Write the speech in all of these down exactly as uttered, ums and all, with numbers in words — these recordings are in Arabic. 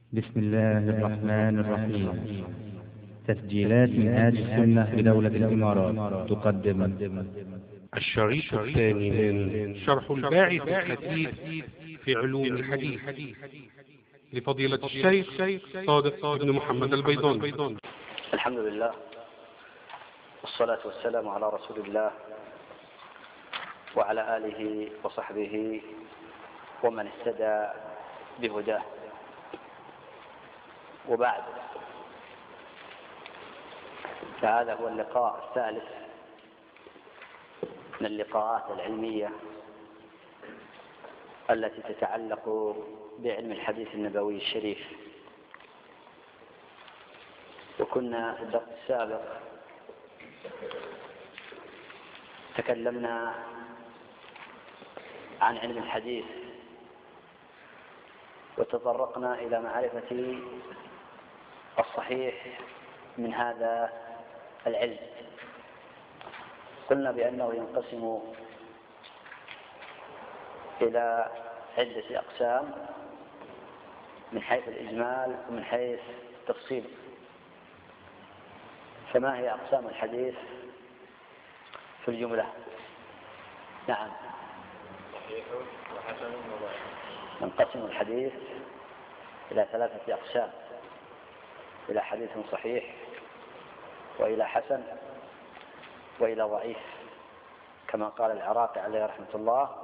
بسم الله الرحمن الرحيم. تسجيلات منهاج السنة بدولة الإمارات تقدم الشريط الثاني من شرح الباعث الحديث في علوم الحديث لفضيلة الشيخ صادق بن محمد البيضاني. الحمد لله والصلاة والسلام على رسول الله وعلى آله وصحبه ومن اهتدى بهداه، وبعد، فهذا هو اللقاء الثالث من اللقاءات العلمية التي تتعلق بعلم الحديث النبوي الشريف. وكنا في الدرس السابق تكلمنا عن علم الحديث وتطرقنا إلى معرفة الصحيح من هذا العلم. قلنا بأنه ينقسم إلى عدة أقسام من حيث الإجمال ومن حيث التفصيل. فما هي أقسام الحديث في الجملة؟ نعم، صحيح وحسن وضعيف. ينقسم الحديث إلى ثلاثة أقسام: إلى حديث صحيح، وإلى حسن، وإلى ضعيف، كما قال العراقي عليه رحمة الله: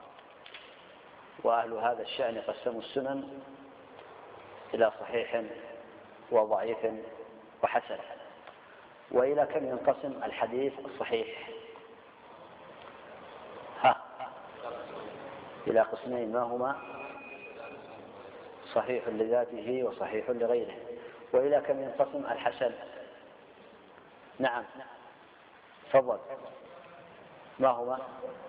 وأهل هذا الشأن قسموا السنن إلى صحيح وضعيف وحسن. وإلى كم ينقسم الحديث الصحيح؟ ها، إلى قسمين، ما هما؟ صحيح لذاته وصحيح لغيره. وإلى كم ينقسم الحسن؟ نعم، تفضل، ما هو؟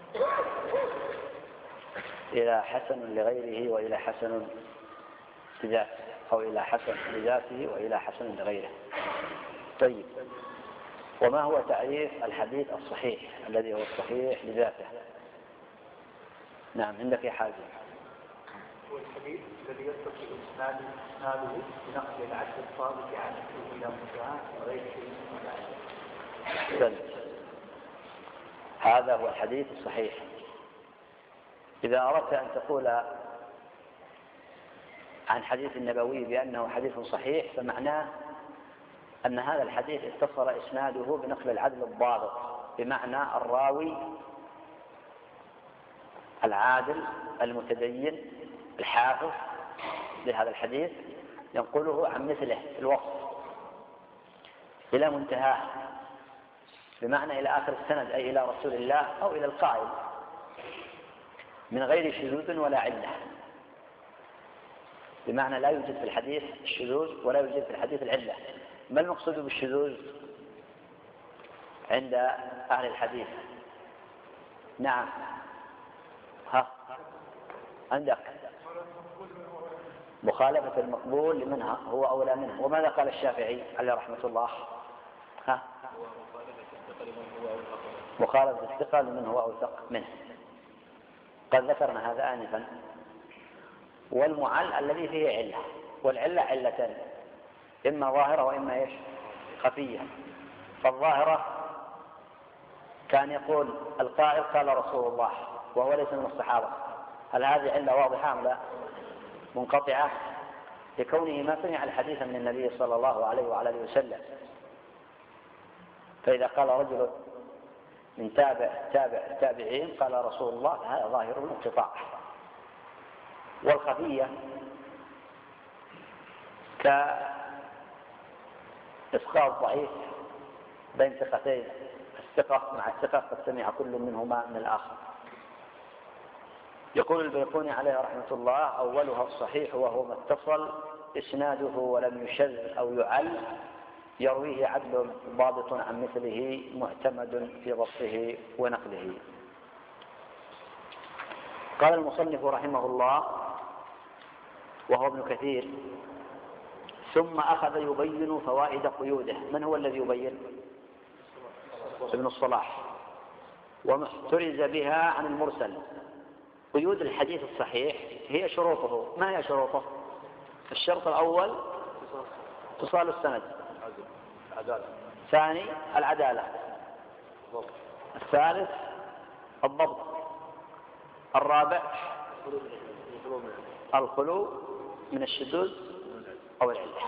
إلى حسن لغيره وإلى حسن لذاته، أو إلى حسن لذاته وإلى حسن لغيره. طيب، وما هو تعريف الحديث الصحيح الذي هو الصحيح لذاته؟ نعم، عندك يا حازم. هو الحديث الذي يتصل اسناده بنقل العدل الصادق عن الى منتهى وغير شيء ولا عدل. هذا هو الحديث الصحيح. إذا أردت أن تقول عن حديث النبوي بأنه حديث صحيح، فمعناه أن هذا الحديث اتصل إسناده بنقل العدل الضابط، بمعنى الراوي العادل المتدين الحافظ لهذا الحديث ينقله عن مثله الوصف إلى منتهاه، بمعنى إلى آخر السند، أي إلى رسول الله أو إلى القائل، من غير شذوذ ولا علة. بمعنى لا يوجد في الحديث الشذوذ ولا يوجد في الحديث العلة. ما المقصود بالشذوذ عند أهل الحديث؟ نعم، ها، عندك مخالفة المقبول لمنها هو أولى منه. وماذا قال الشافعي عليه رحمة الله؟ ها، مخالفة الثقة لمن هو أوثق منه. قد ذكرنا هذا آنفا. والمعل الذي فيه علة، والعلة علتان: إما ظاهرة وإما إيش؟ خفية. فالظاهرة كان يقول القائل قال رسول الله وهو ليس من الصحابة، هل هذه علة واضحة أم لا؟ منقطعة، لكونه ما سمع الحديث من النبي صلى الله عليه وعلى اله وسلم. فإذا قال رجل من تابع تابع التابعين قال رسول الله، هذا ظاهر الانقطاع. والخفية كإسقاط ضعيف بين ثقتين، الثقة مع الثقة قد سمع كل منهما من الآخر. يقول البيقوني عليه رحمة الله: أولها الصحيح وهو ما اتصل إسناده ولم يشذ أو يعل، يرويه عدل ضابط عن مثله معتمد في ضبطه ونقله. قال المصنف رحمه الله وهو ابن كثير: ثم أخذ يبين فوائد قيوده. من هو الذي يبين؟ ابن الصلاح. ومحترز بها عن المرسل. قيود الحديث الصحيح هي شروطه. ما هي شروطه؟ الشرط الأول اتصال السند، عدالة. ثاني العدالة، ضبط. الثالث الضبط، الرابع الخلو من الشذوذ أو العلة.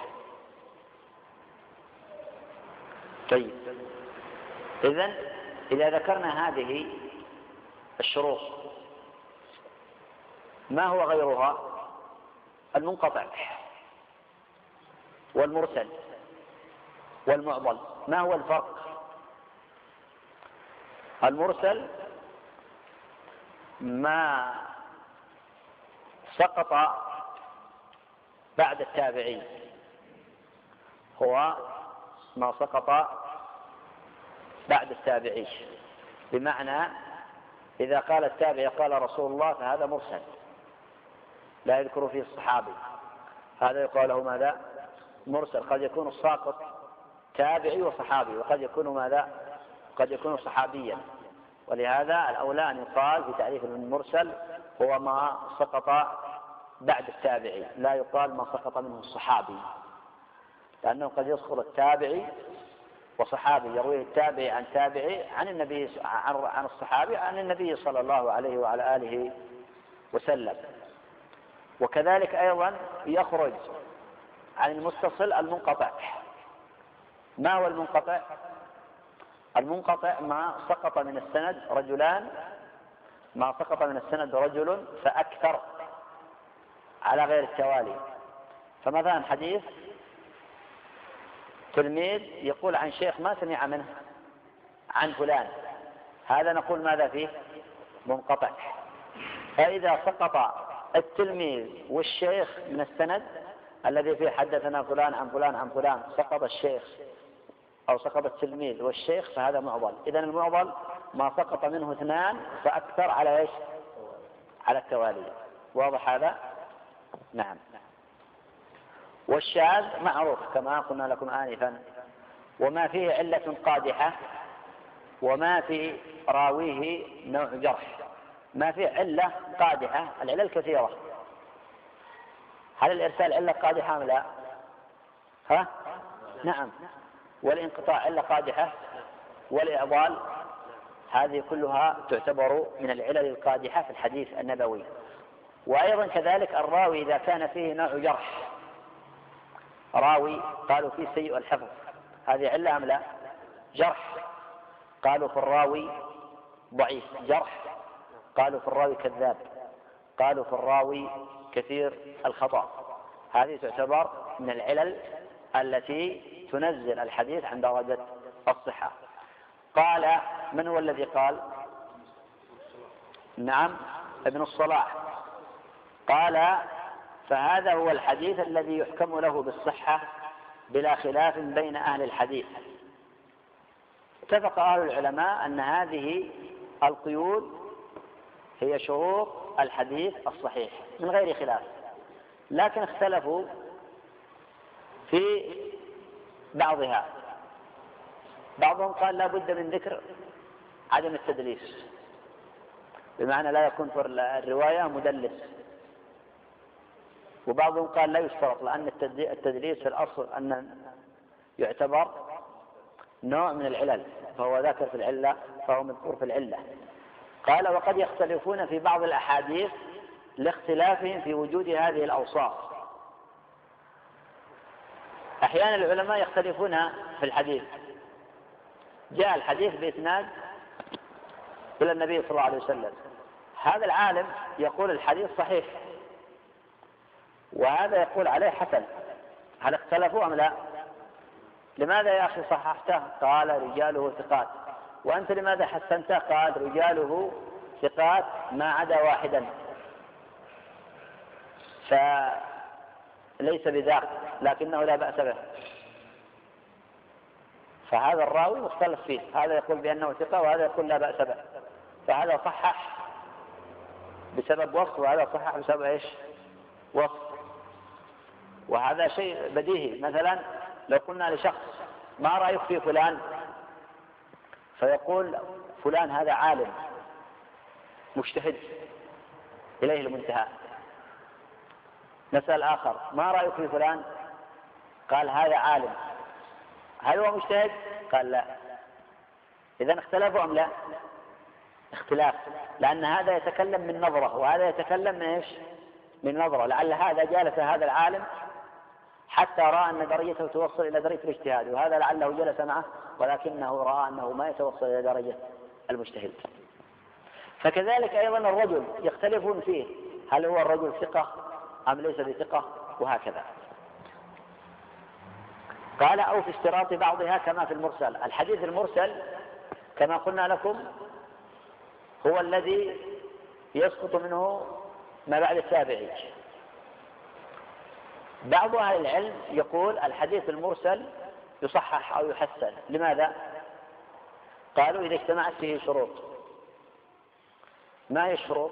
طيب، إذن إذا ذكرنا هذه الشروط ما هو غيرها؟ المنقطع والمرسل والمعضل. ما هو الفرق؟ المرسل ما سقط بعد التابعين، هو ما سقط بعد التابعين، بمعنى إذا قال التابعي قال رسول الله فهذا مرسل لا يذكر فيه الصحابي، هذا يقال له ماذا؟ مرسل. قد يكون الساقط تابعي وصحابي، وقد يكون ماذا؟ قد يكون صحابيا. ولهذا الأولى أن يقال في تعريف المرسل هو ما سقط بعد التابعي، لا يقال ما سقط منه الصحابي، لأنه قد يسقط التابعي وصحابي يرويه التابعي عن تابعي عن النبي عن الصحابي عن النبي صلى الله عليه وعلى آله وسلم. وكذلك أيضا يخرج عن المتصل المنقطع. ما هو المنقطع؟ المنقطع ما سقط من السند رجلان، ما سقط من السند رجل فأكثر على غير التوالي. فمثلا حديث تلميذ يقول عن شيخ ما سمع منه عن فلان، هذا نقول ماذا فيه؟ منقطع. فإذا سقط التلميذ والشيخ من السند الذي فيه حدثنا فلان عن فلان عن فلان، سقط الشيخ أو سقط التلميذ والشيخ، فهذا معضل. إذن المعضل ما سقط منه اثنان فأكثر على إيش؟ على التوالي. واضح هذا؟ نعم. والشاذ معروف كما قلنا لكم آنفا، وما فيه علة قادحة وما في راويه نوع جرح. ما فيه علة قادحة، العلل كثيرة. هل الإرسال علة قادحة أم لا؟ ها؟ نعم. والانقطاع علة قادحة، والإعضال، هذه كلها تعتبر من العلل القادحة في الحديث النبوي. وأيضا كذلك الراوي إذا كان فيه نوع جرح، راوي قالوا فيه سيء الحفظ، هذه علة أم لا؟ جرح. قالوا في الراوي ضعيف، جرح. قالوا في الراوي كذاب، قالوا في الراوي كثير الخطأ، هذه تعتبر من العلل التي تنزل الحديث عن درجة الصحة. قال من هو الذي قال؟ نعم، ابن الصلاح قال فهذا هو الحديث الذي يحكم له بالصحة بلا خلاف بين أهل الحديث. اتفق أهل العلماء أن هذه القيود هي شروط الحديث الصحيح من غير خلاف، لكن اختلفوا في بعضها. بعضهم قال لا بد من ذكر عدم التدليس، بمعنى لا يكون في الرواية مدلس. وبعضهم قال لا يشترط، لأن التدليس في الأصل أن يعتبر نوع من العلل، فهو ذاكر في العلة، فهو مذكور في العلة. قال وقد يختلفون في بعض الأحاديث لاختلافهم في وجود هذه الأوصاف. أحيانا العلماء يختلفون في الحديث، جاء الحديث بإسناد إلى النبي صلى الله عليه وسلم، هذا العالم يقول الحديث صحيح وهذا يقول عليه حسن، هل اختلفوا أم لا؟ لماذا يا أخي صححته؟ قال رجاله ثقات. وأنت لماذا حسنته؟ قال رجاله ثقات ما عدا واحدا، فليس بذاك لكنه لا بأس به. فهذا الراوي مختلف فيه، هذا يقول بأنه ثقة وهذا يقول لا بأس به، فهذا صحح بسبب وصف وهذا صحح بسبب ايش؟ وصف. وهذا شيء بديهي. مثلا لو قلنا لشخص ما رأيك في فلان، فيقول فلان هذا عالم مجتهد إليه المنتهى، نسأل آخر ما رأيك في فلان؟ قال هذا عالم. هل هو مجتهد؟ قال لا. إذن اختلفوا أم لا؟ اختلاف، لأن هذا يتكلم من نظرة وهذا يتكلم من إيش؟ من نظرة. لعل هذا جالس هذا العالم حتى رأى أن درجته توصل إلى درجة الاجتهاد، وهذا لعله جلس معه ولكنه رأى أنه ما يتوصل إلى درجة المجتهد. فكذلك أيضا الرجل يختلفون فيه، هل هو الرجل ثقة أم ليس بثقة، وهكذا. قال أو في اشتراط بعضها كما في المرسل. الحديث المرسل كما قلنا لكم هو الذي يسقط منه ما بعد التابعي. بعض أهل العلم يقول الحديث المرسل يصحح أو يحسن. لماذا؟ قالوا إذا اجتمعت فيه شروط. ما هي الشروط؟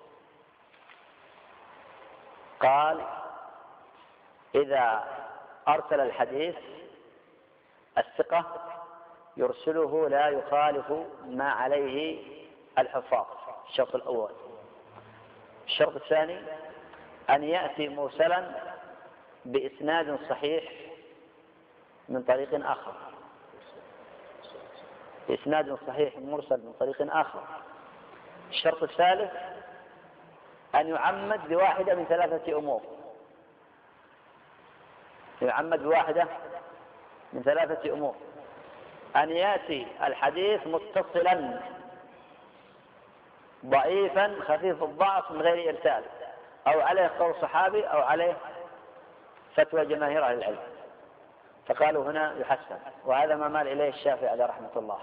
قال إذا أرسل الحديث الثقة يرسله لا يخالف ما عليه الحفاظ، الشرط الأول. الشرط الثاني أن يأتي مرسلا بإسناد صحيح من طريق آخر، بإسناد صحيح مرسل من طريق آخر. الشرط الثالث أن يعمد بواحدة من ثلاثة أمور، يعمد بواحدة من ثلاثة أمور: أن يأتي الحديث متصلا ضعيفا خفيف الضعف من غير إرسال، أو عليه قول صحابي أو عليه فتوى جماهير أهل العلم، فقالوا هنا يحسن. وهذا ما مال إليه الشافعي عليه رحمة الله.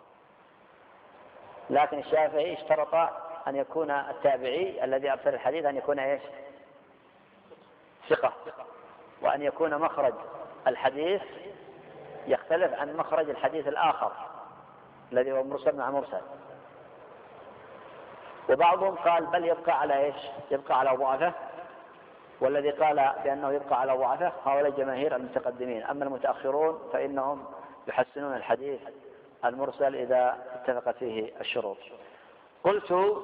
لكن الشافعي اشترط أن يكون التابعي الذي أرسل الحديث أن يكون إيش؟ ثقة، وأن يكون مخرج الحديث يختلف عن مخرج الحديث الآخر الذي هو مرسل مع مرسل. وبعضهم قال بل يبقى على إيش؟ يبقى على ضعفه، والذي قال بأنه يبقى على ضعفه هؤلاء جماهير المتقدمين. أما المتأخرون فإنهم يحسنون الحديث المرسل إذا اتفقت فيه الشروط. قلت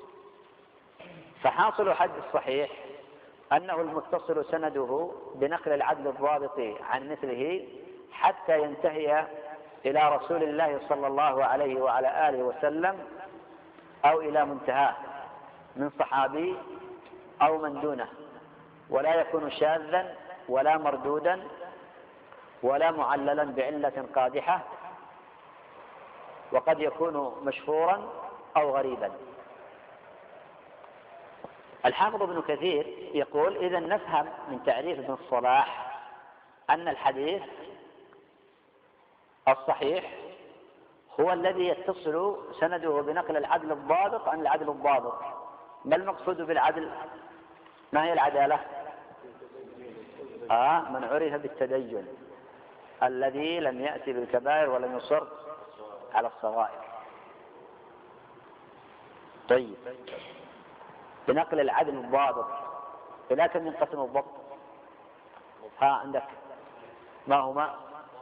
فحاصل حد الصحيح أنه المتصل سنده بنقل العدل الضابط عن مثله حتى ينتهي إلى رسول الله صلى الله عليه وعلى آله وسلم أو إلى منتهاه من صحابي أو من دونه، ولا يكون شاذا ولا مردودا ولا معللا بعلة قادحة، وقد يكون مشهورا أو غريبا. الحافظ ابن كثير يقول إذا نفهم من تعريف ابن الصلاح أن الحديث الصحيح هو الذي يتصل سنده بنقل العدل الضابط عن العدل الضابط. ما المقصود بالعدل؟ ما هي العدالة؟ آه من عرف بالتدين الذي لم يأتي بالكبائر ولم يصر على الصغائر. طيب، بنقل العدل الضابط إلى كم ينقسم الضبط؟ ها عندك ما هما؟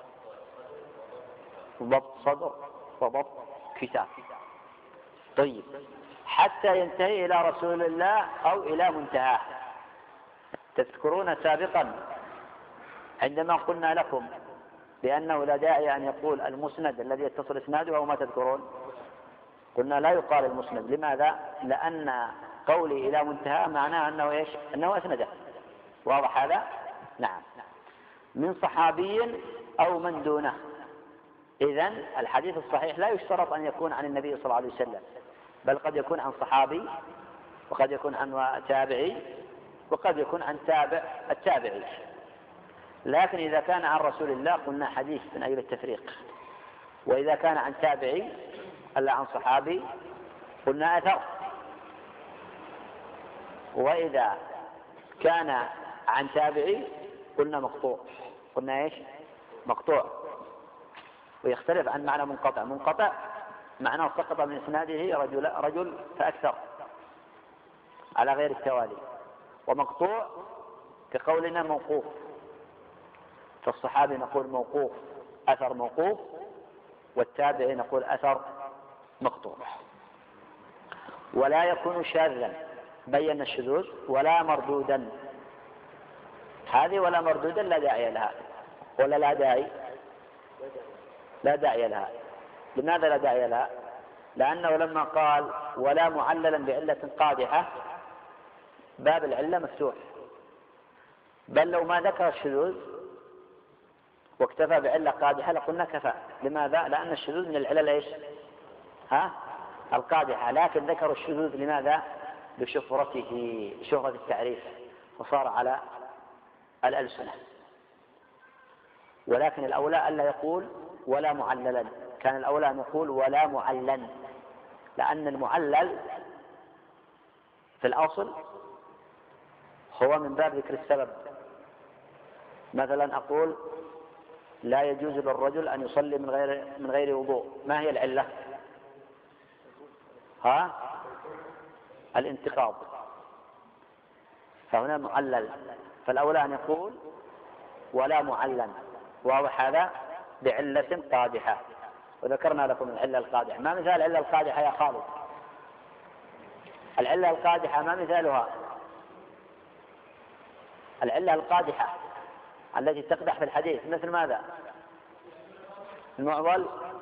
ضبط صدر وضبط كتاب. طيب، حتى ينتهي إلى رسول الله أو إلى منتهاه. تذكرون سابقا عندما قلنا لكم بأنه لا داعي أن يقول المسند الذي يتصل إسناده، أو ما تذكرون؟ قلنا لا يقال المسند. لماذا؟ لأن قولي إلى منتهى معناه أنه إيش؟ أنه أسنده. واضح هذا؟ نعم. من صحابي أو من دونه. إذن الحديث الصحيح لا يشترط أن يكون عن النبي صلى الله عليه وسلم، بل قد يكون عن صحابي، وقد يكون عن تابعي، وقد يكون عن تابع التابعي. لكن إذا كان عن رسول الله قلنا حديث من أجل التفريق، وإذا كان عن تابعي ألا عن صحابي قلنا أثر، وإذا كان عن تابعي قلنا مقطوع. قلنا إيش؟ مقطوع. ويختلف عن معنى منقطع. منقطع معناه سقط من إسناده رجل, رجل فأكثر على غير التوالي. ومقطوع كقولنا موقوف، فالصحابي نقول موقوف أثر موقوف، والتابعي نقول أثر مقطوع. ولا يكون شاذا، بين الشذوذ، ولا مردودا. هذه ولا مردودا لا داعي لها، ولا لا داعي؟ لا داعي لها. لماذا لا داعي لها؟ لأنه لما قال ولا معللا بعلة قادحة باب العلة مفتوح، بل لو ما ذكر الشذوذ واكتفى بعلة قادحة لقلنا كفى. لماذا؟ لأن الشذوذ من العلل ايش؟ ها؟ القادحة، لكن ذكروا الشذوذ لماذا؟ لشهرته، شهرة التعريف، وصار على الألسنة. ولكن الأولى ألا يقول ولا معللا، كان الأولى أن يقول ولا معللا، لأن المعلل في الأصل هو من باب ذكر السبب. مثلا أقول لا يجوز للرجل أن يصلي من غير من غير وضوء، ما هي العلة؟ ها؟ الانتقاض، فهنا معلل، فالأولى أن يقول ولا معلل. واضح هذا؟ بعلة قادحة، وذكرنا لكم العلة القادحة. ما مثال العلة القادحة يا خالد؟ العلة القادحة ما مثالها؟ العلة القادحة التي تقدح في الحديث مثل ماذا؟ المعضل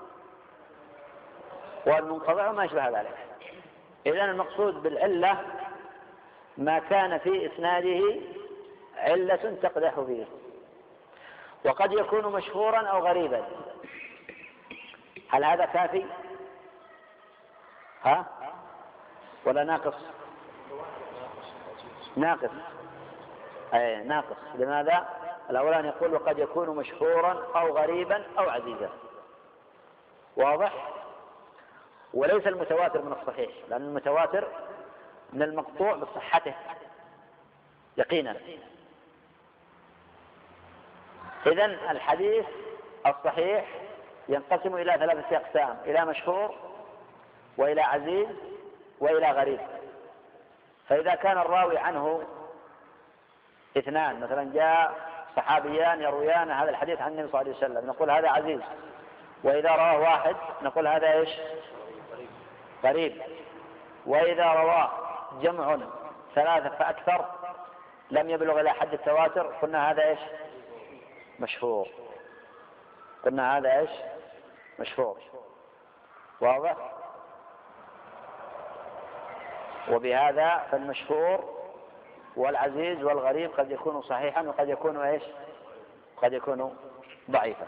والمنقطع وما يشبه ذلك. إذن المقصود بالعلة ما كان في إسناده علة تقدح فيه، وقد يكون مشهورا أو غريبا. هل هذا كافي؟ ها؟ ولا ناقص؟ ناقص. أي ناقص. لماذا؟ الأولى أن يقول وقد يكون مشهورا أو غريبا أو عزيزا. واضح؟ وليس المتواتر من الصحيح، لأن المتواتر من المقطوع بصحته يقينا. إذن الحديث الصحيح ينقسم إلى ثلاثة أقسام: إلى مشهور، وإلى عزيز، وإلى غريب. فإذا كان الراوي عنه اثنان، مثلا جاء صحابيان يرويان هذا الحديث عن النبي صلى الله عليه وسلم، نقول هذا عزيز. وإذا رواه واحد نقول هذا ايش؟ غريب. وإذا رواه جمع ثلاثة فأكثر لم يبلغ إلى حد التواتر قلنا هذا ايش؟ مشهور. قلنا هذا ايش؟ مشهور. واضح؟ وبهذا فالمشهور والعزيز والغريب قد يكون صحيحا وقد يكون ايش؟ قد يكون ضعيفا.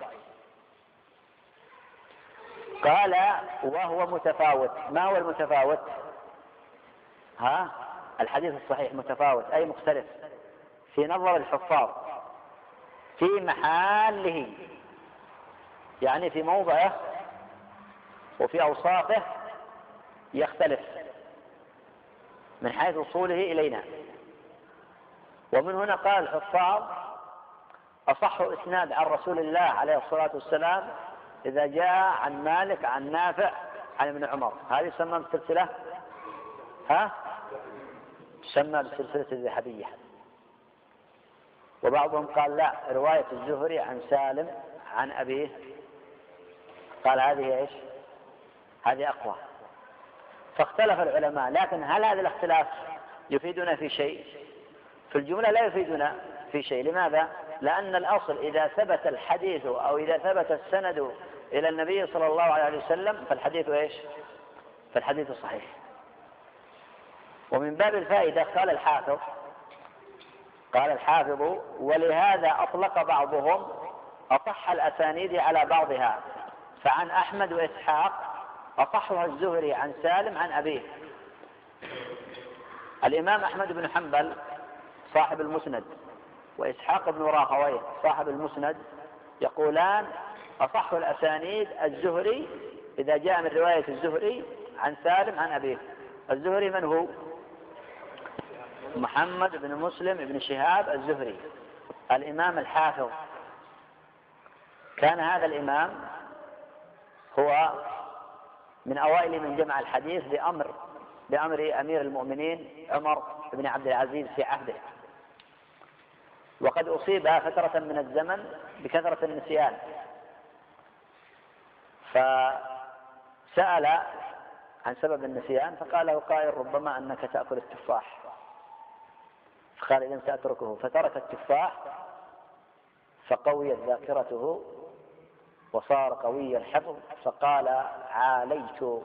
قال وهو متفاوت. ما هو المتفاوت؟ ها؟ الحديث الصحيح متفاوت أي مختلف في نظر الحفاظ في محله، يعني في موضعه وفي أوصافه يختلف من حيث وصوله إلينا. ومن هنا قال الحفاظ أصح إسناد عن رسول الله عليه الصلاة والسلام إذا جاء عن مالك عن نافع عن ابن عمر. هذه يسمى بالسلسلة، ها؟ تسمى بالسلسلة الذهبية. وبعضهم قال لا، رواية الزهري عن سالم عن أبيه، قال هذه ايش؟ هذه أقوى. فاختلف العلماء، لكن هل هذا الاختلاف يفيدنا في شيء؟ في الجملة لا يفيدنا في شيء. لماذا؟ لأن الأصل إذا ثبت الحديث أو إذا ثبت السند إلى النبي صلى الله عليه وسلم فالحديث ايش؟ فالحديث صحيح. ومن باب الفائدة قال الحافظ قال الحافظ ولهذا أطلق بعضهم أصح الأسانيد على بعضها، فعن أحمد وإسحاق أصحها الزهري عن سالم عن أبيه. الإمام أحمد بن حنبل صاحب المسند وإسحاق بن راهويه صاحب المسند يقولان أصح الأسانيد الزهري إذا جاء من رواية الزهري عن سالم عن أبيه. الزهري من هو؟ محمد بن مسلم بن شهاب الزهري، الإمام الحافظ. كان هذا الإمام هو من أوائل من جمع الحديث بأمر بأمر أمير المؤمنين عمر بن عبد العزيز في عهده، وقد أصيب فترة من الزمن بكثرة النسيان، فسأل عن سبب النسيان فقال له قائل ربما أنك تأكل التفاح، فقال إذن سأتركه، فترك التفاح فقويت ذاكرته وصار قوي الحفظ، فقال عاليت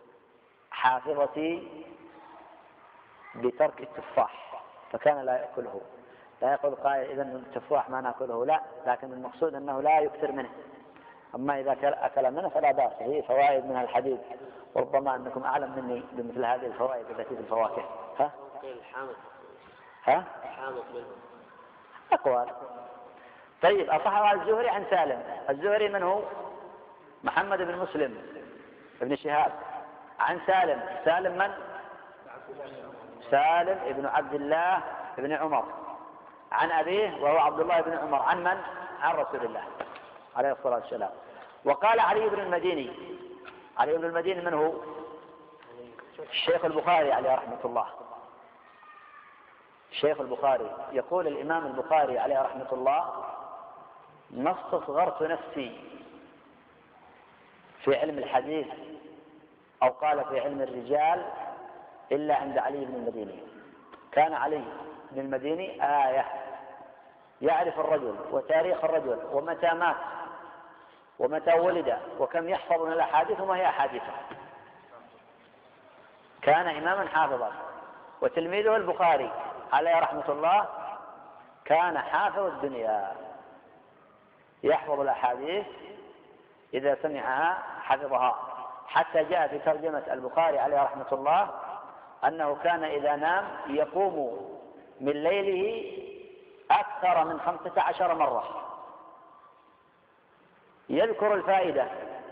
حافظتي بترك التفاح، فكان لا يأكله. لا يقول قائل إذن التفاح ما نأكله، لا، لكن المقصود أنه لا يكثر منه. أما إذا أكل منه فلا بأس، هي فوائد من الحديث، وربما أنكم أعلم مني بمثل هذه الفوائد التي في الفواكه. ها؟ الحامض. ها؟ الحامض منهم. أقوال. طيب، أصحها الزهري عن سالم. الزهري من هو؟ محمد بن مسلم ابن شهاب. عن سالم. سالم من؟ سالم ابن عبد الله ابن عمر. عن أبيه وهو عبد الله بن عمر. عن من؟ عن رسول الله عليه الصلاة والسلام. وقال علي بن المديني. علي بن المديني من هو؟ الشيخ البخاري عليه رحمة الله. الشيخ البخاري يقول الإمام البخاري عليه رحمة الله: ما استصغرت نفسي في علم الحديث، أو قال في علم الرجال، إلا عند علي بن المديني. كان علي بن المديني آية، يعرف الرجل وتاريخ الرجل ومتى مات ومتى ولد وكم يحفظ من الأحاديث وما هي أحاديثه. كان إماما حافظا. وتلميذه البخاري عليه رحمة الله كان حافظ الدنيا، يحفظ الأحاديث إذا سمعها حفظها، حتى جاء في ترجمة البخاري عليه رحمة الله أنه كان إذا نام يقوم من ليله أكثر من خمسة عشر مرة يذكر الفائدة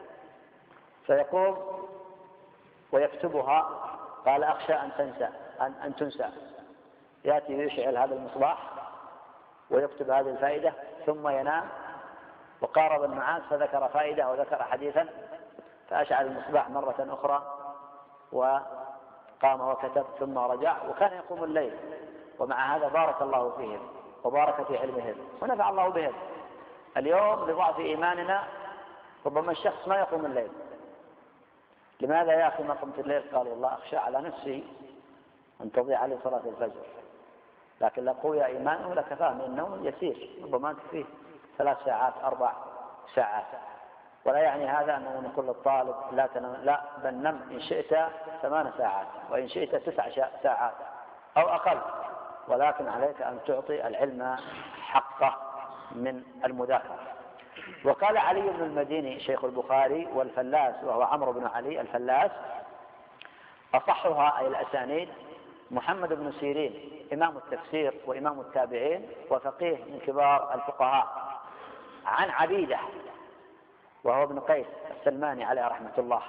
فيقوم ويكتبها. قال: أخشى أن تنسى أن, أن تنسى. يأتي ويشعل هذا المصباح ويكتب هذه الفائدة، ثم ينام. وقارب النعاس فذكر فائدة أو ذكر حديثا، فأشعل المصباح مرة أخرى وقام وكتب، ثم رجع، وكان يقوم الليل. ومع هذا بارك الله فيهم وبارك في علمهم ونفع الله بهم. اليوم لضعف إيماننا ربما الشخص ما يقوم الليل. لماذا يا أخي ما قمت الليل؟ قال: والله أخشى على نفسي أن تضيع علي صلاة الفجر. لكن لو قوي إيمانه لكفاه من النوم يسير، ربما تكفيه ثلاث ساعات أربع ساعات. ولا يعني هذا أننا نقول للطالب لا تنم، لا، بل نم إن شئت ثمان ساعات وإن شئت تسع ساعات أو أقل، ولكن عليك أن تعطي العلم حقه من المذاكرة. وقال علي بن المديني شيخ البخاري والفلاس، وهو عمرو بن علي الفلاس: أصحها أي الأسانيد محمد بن سيرين، إمام التفسير وإمام التابعين وفقيه من كبار الفقهاء، عن عبيدة وهو ابن قيس السلماني عليه رحمة الله،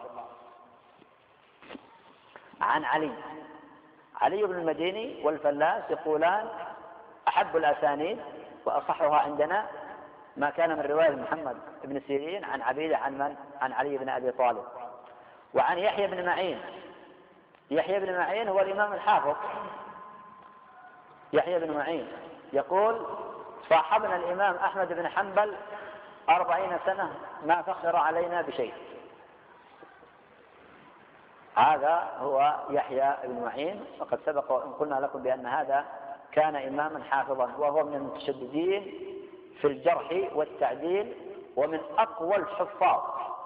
عن علي. علي بن المديني والفلاس يقولان: أحب الأسانيد وأصحها عندنا ما كان من رواية محمد بن سيرين عن عبيدة عن من؟ عن علي بن أبي طالب. وعن يحيى بن معين. يحيى بن معين هو الإمام الحافظ. يحيى بن معين يقول: صاحبنا الإمام أحمد بن حنبل أربعين سنة ما فخر علينا بشيء. هذا هو يحيى بن معين. وقد سبق وإن قلنا لكم بأن هذا كان إماما حافظا، وهو من المتشددين في الجرح والتعديل ومن أقوى الحفاظ،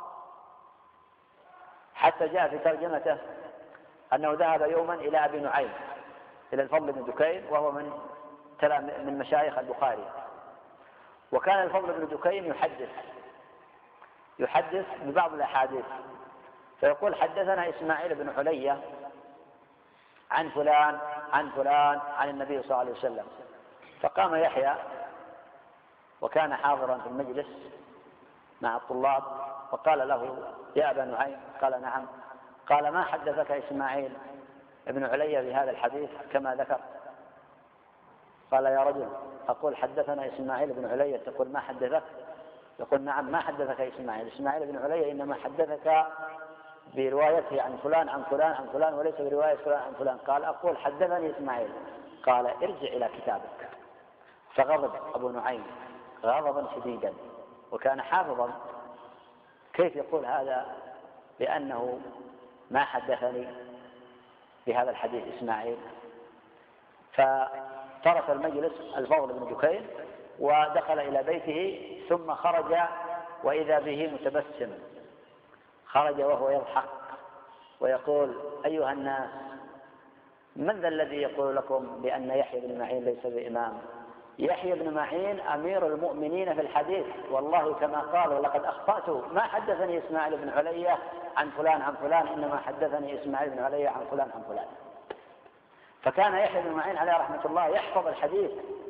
حتى جاء في ترجمته أنه ذهب يوما إلى أبي نعيم، إلى الفضل بن دكين، وهو من من مشايخ البخاري. وكان الفضل بن دكين يحدث يحدث ببعض الأحاديث، فيقول: حدثنا إسماعيل بن علية عن فلان عن فلان عن النبي صلى الله عليه وسلم. فقام يحيى وكان حاضرا في المجلس مع الطلاب، وقال له: يا أبا نعيم. قال: نعم. قال: ما حدثك إسماعيل ابن علية بهذا الحديث كما ذكر؟ قال: يا رجل، أقول حدثنا إسماعيل بن علية تقول ما حدثك؟ يقول: نعم، ما حدثك إسماعيل. إسماعيل بن علية إنما حدثك بروايته عن فلان عن فلان عن فلان، وليس برواية فلان عن فلان. قال: أقول حدثني إسماعيل. قال: ارجع إلى كتابك. فغضب أبو نعيم غضبا شديدا، وكان حافظا. كيف يقول هذا لأنه ما حدثني بهذا الحديث إسماعيل؟ ترك المجلس الفضل بن دكين ودخل إلى بيته، ثم خرج وإذا به متبسم، خرج وهو يضحك ويقول: أيها الناس، من ذا الذي يقول لكم بأن يحيى بن معين ليس بإمام؟ يحيى بن معين أمير المؤمنين في الحديث، والله كما قال: ولقد أخطأت، ما حدثني إسماعيل بن علية عن فلان عن فلان، إنما حدثني إسماعيل بن علية عن فلان عن فلان. فكان يحيى بن معين عليه رحمة الله يحفظ الحديث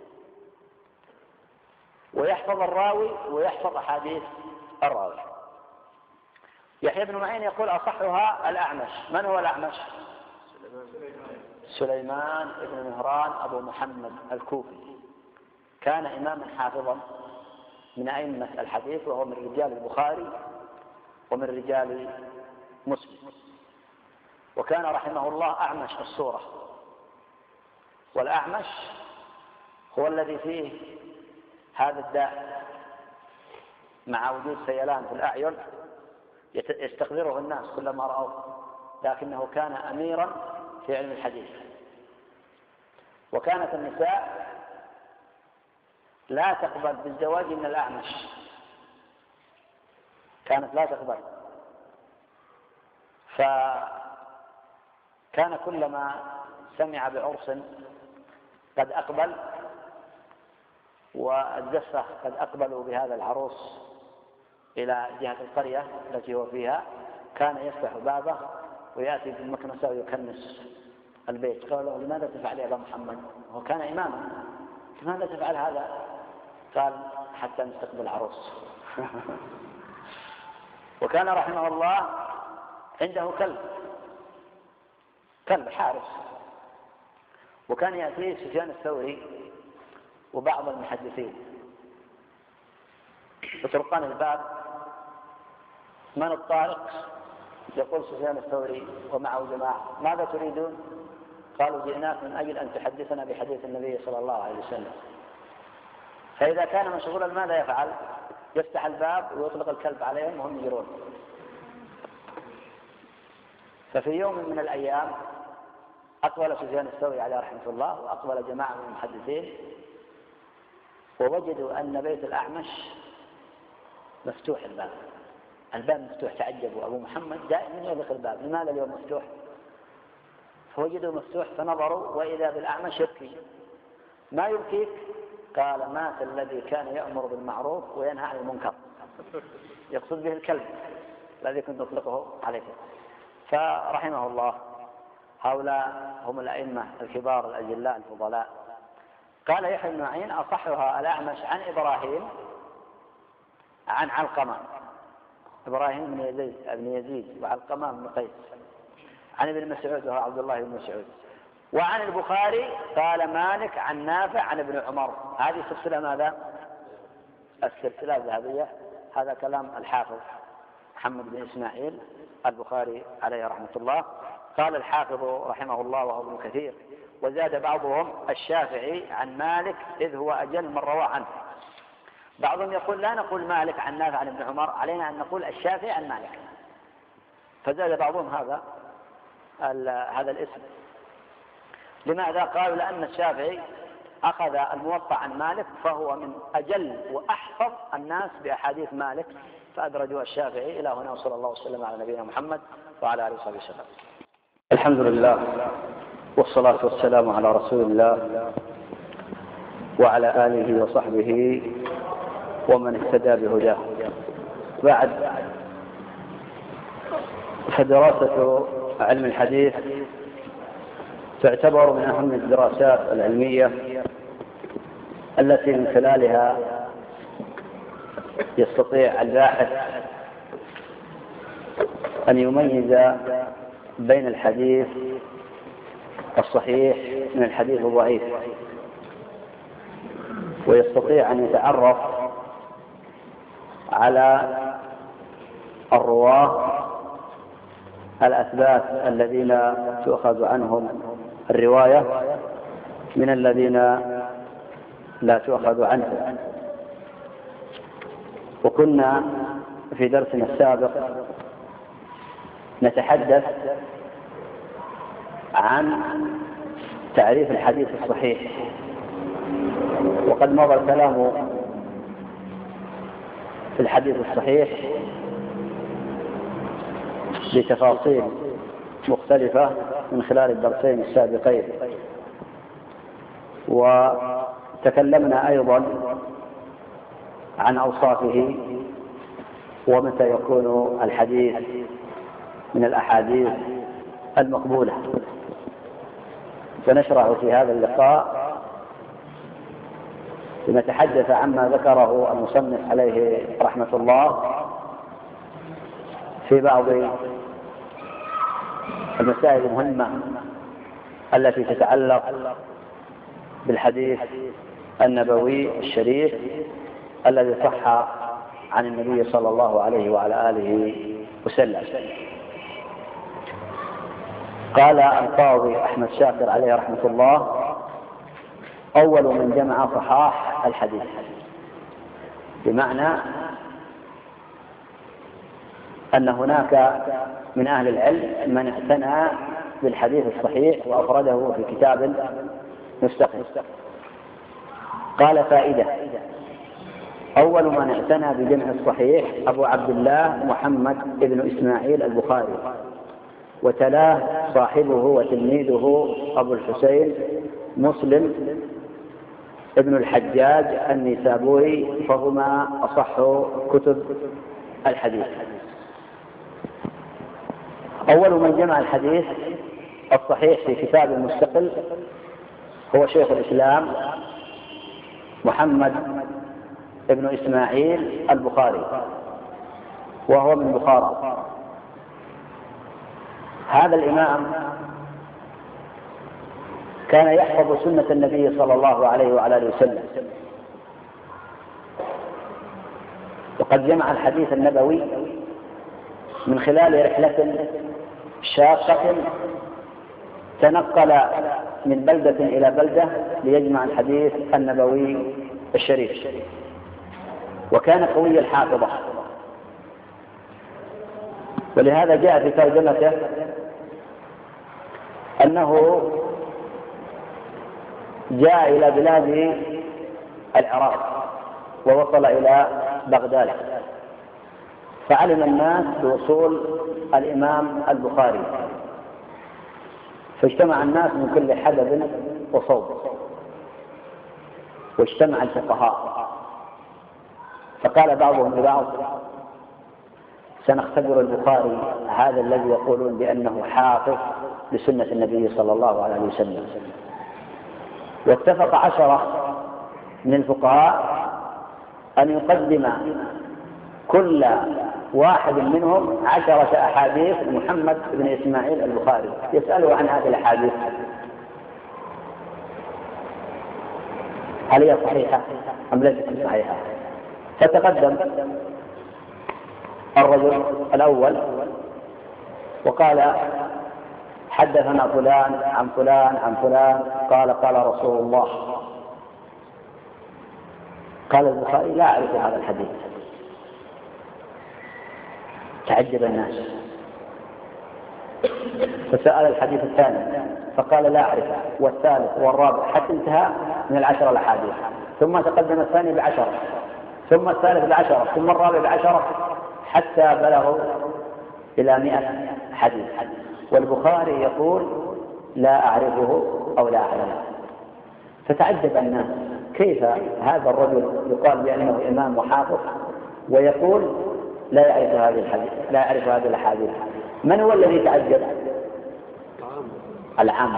ويحفظ الراوي ويحفظ أحاديث الراوي. يحيى بن معين يقول: أصحها الأعمش. من هو الأعمش؟ سليمان بن مهران أبو محمد الكوفي، كان إماما حافظا من أئمة الحديث، وهو من رجال البخاري ومن رجال مسلم، وكان رحمه الله أعمش الصورة. والأعمش هو الذي فيه هذا الداء مع وجود سيلان في الأعين يستقذره الناس كلما رأوه، لكنه كان أميرا في علم الحديث. وكانت النساء لا تقبل بالزواج من الأعمش، كانت لا تقبل، فكان كلما سمع بعرس قد أقبل والزفة قد أقبلوا بهذا العروس إلى جهة القرية التي هو فيها، كان يفتح بابه ويأتي بالمكنسة ويكنس البيت. قال له: لماذا تفعل يا أبا محمد؟ هو كان إماما، لماذا تفعل هذا؟ قال: حتى نستقبل عروس. وكان رحمه الله عنده كلب كلب حارس، وكان يأتيه سفيان الثوري وبعض المحدثين يطرقان الباب: من الطارق؟ يقول سفيان الثوري ومعه جماعة: ماذا تريدون؟ قالوا: جئناك من أجل أن تحدثنا بحديث النبي صلى الله عليه وسلم. فإذا كان مشغولا ماذا يفعل؟ يفتح الباب ويطلق الكلب عليهم وهم يجرون. ففي يوم من الأيام أقبل سفيان الثوري عليه رحمة الله وأقبل جماعة من المحدثين، ووجدوا أن بيت الأعمش مفتوح، الباب الباب مفتوح. تعجبوا، أبو محمد دائما يغلق الباب، لماذا اليوم مفتوح؟ فوجدوا مفتوح فنظروا وإذا بالأعمش يبكي. ما يبكيك؟ قال: مات الذي كان يأمر بالمعروف وينهى عن المنكر. يقصد به الكلب الذي كنت أطلقه عليه. فرحمه الله، هؤلاء هم الأئمة الكبار الأجلاء الفضلاء. قال يحيى بن معين: أصحها الأعمش عن إبراهيم عن علقمة، إبراهيم بن يزيد بن يزيد وعلقمة بن قيس، عن ابن مسعود وهو عبد الله بن مسعود. وعن البخاري قال مالك عن نافع عن ابن عمر. هذه السلسلة ماذا؟ السلسلة الذهبية. هذا كلام الحافظ محمد بن إسماعيل البخاري عليه رحمة الله. قال الحافظ رحمه الله وهو ابن كثير: وزاد بعضهم الشافعي عن مالك إذ هو أجل من روى عنه. بعضهم يقول: لا نقول مالك عن نافع عن ابن عمر، علينا أن نقول الشافعي عن مالك. فزاد بعضهم هذا هذا الاسم. لماذا؟ قالوا: لأن الشافعي أخذ الموطأ عن مالك، فهو من أجل وأحفظ الناس بأحاديث مالك، فأدرجوا الشافعي إلى هنا. وصلى الله وسلم على نبينا محمد وعلى آله وصحبه وسلم. الحمد لله والصلاة والسلام على رسول الله وعلى آله وصحبه ومن اهتدى بهداه. بعد، فدراسة علم الحديث تعتبر من أهم الدراسات العلمية التي من خلالها يستطيع الباحث أن يميز بين الحديث الصحيح من الحديث الضعيف، ويستطيع أن يتعرف على الرواة الأثبات الذين تؤخذ عنهم الرواية من الذين لا تؤخذ عنهم. وكنا في درسنا السابق نتحدث عن تعريف الحديث الصحيح وقد مضى الكلام في الحديث الصحيح بتفاصيل مختلفة من خلال الدرسين السابقين، وتكلمنا أيضا عن أوصافه ومتى يكون الحديث من الأحاديث المقبولة. سنشرع في هذا اللقاء لنتحدث عما ذكره المصنف عليه رحمة الله في بعض المسائل المهمة التي تتعلق بالحديث النبوي الشريف الذي صح عن النبي صلى الله عليه وعلى آله وسلم. قال القاضي أحمد شاكر عليه رحمة الله: أول من جمع صحاح الحديث، بمعنى أن هناك من أهل العلم من اعتنى بالحديث الصحيح وأفرده في كتاب مستقل. قال: فائدة: أول من اعتنى بجمع الصحيح أبو عبد الله محمد بن إسماعيل البخاري، وتلاه صاحبه وتلميذه أبو الحسين مسلم ابن الحجاج النيسابوري، فهما أصح كتب الحديث. أول من جمع الحديث الصحيح في كتاب مستقل هو شيخ الإسلام محمد ابن إسماعيل البخاري، وهو من بخارى. هذا الإمام كان يحفظ سنة النبي صلى الله عليه وعلى آله وسلم، وقد جمع الحديث النبوي من خلال رحلة شاقة تنقل من بلدة إلى بلدة ليجمع الحديث النبوي الشريف، وكان قوي الحافظة، ولهذا جاء في ترجمته أنه جاء إلى بلاد العراق ووصل إلى بغداد، فعلم الناس بوصول الإمام البخاري، فاجتمع الناس من كل حدب وصوب، واجتمع الفقهاء، فقال بعضهم لبعض: سنختبر البخاري هذا الذي يقولون بأنه حافظ لسنة النبي صلى الله عليه وسلم. واتفق عشرة من الفقهاء أن يقدم كل واحد منهم عشرة أحاديث محمد بن إسماعيل البخاري يسأله عن هذه الأحاديث هل هي صحيحة أم ليست صحيحة. فتقدم الرجل الأول وقال: حدثنا فلان عن فلان عن فلان قال قال رسول الله. قال البخاري: لا أعرف هذا الحديث. تعجب الناس، فسأل الحديث الثاني فقال: لا أعرفه، والثالث والرابع، حتى انتهى من العشرة الأحاديث. ثم تقدم الثاني بعشرة، ثم الثالث بعشرة، ثم الرابع بعشرة، حتى بلغوا إلى مئة حديث. والبخاري يقول: لا أعرفه أو لا أعلمه. فتعجب الناس: كيف هذا الرجل يقال بأنه إمام وحافظ ويقول لا يعرف هذه الحديث لا يعرف هذه الأحاديث؟ من هو الذي تعجب؟ العامة.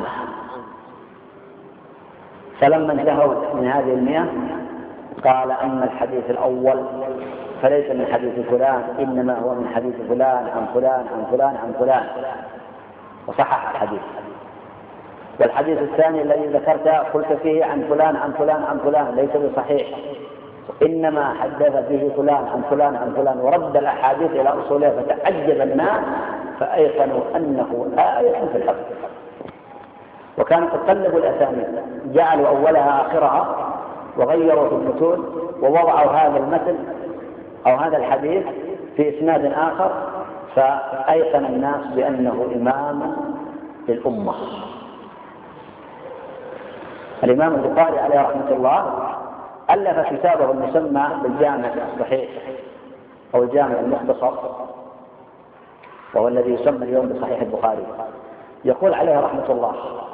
فلما انتهوا من هذه المئة قال: أما الحديث الأول فليس من حديث فلان، إنما هو من حديث فلان عن فلان عن فلان عن فلان، وصحح الحديث. والحديث الثاني الذي ذكرته قلت فيه عن فلان عن فلان عن فلان ليس بصحيح، إنما حدث به فلان عن فلان عن فلان، ورد الأحاديث إلى أصولها. فتعجب الناس فأيقنوا أنه آية في الحق. وكانوا تقلبوا الأسانيد، جعلوا أولها آخرها، وغيروا في المتون، ووضعوا هذا المثل أو هذا الحديث في إسناد آخر، فأيقن الناس بأنه إمام للأمة. الإمام البخاري عليه رحمة الله ألف كتابه المسمى بالجامع الصحيح أو الجامع المختصر، وهو الذي يسمى اليوم بصحيح البخاري. يقول عليه رحمة الله: